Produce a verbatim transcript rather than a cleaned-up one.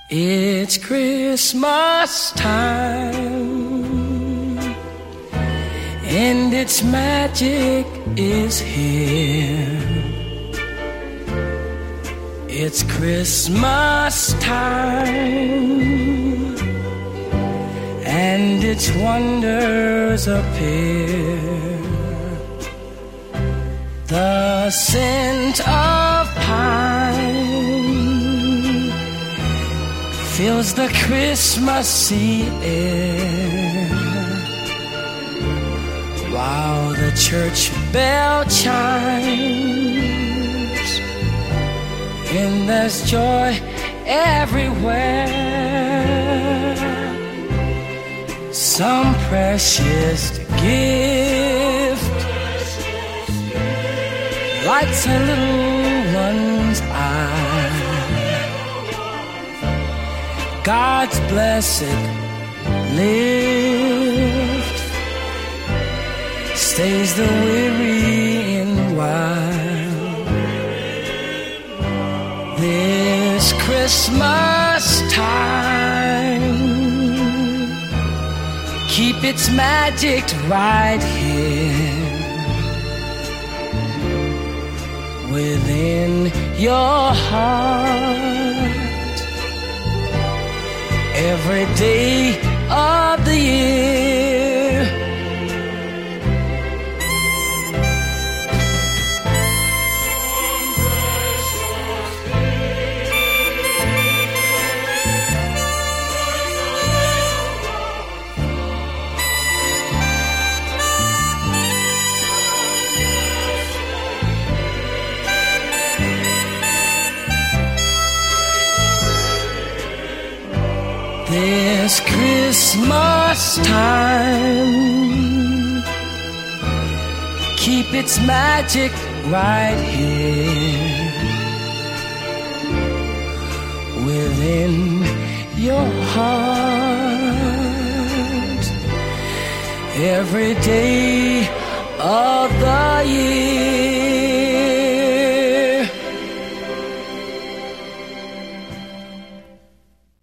It's Christmas time, and its magic is here. It's Christmas time, and its wonders appear. The scent of pine fills the Christmassy air, while the church bell chimes, and there's joy everywhere. Some precious gift lights a little one's eye. God's blessed lift stays the weary in while. This Christmas time, keep its magic right here within your heart. Every day of the year, this Christmas time, keep its magic right here within your heart. Every day of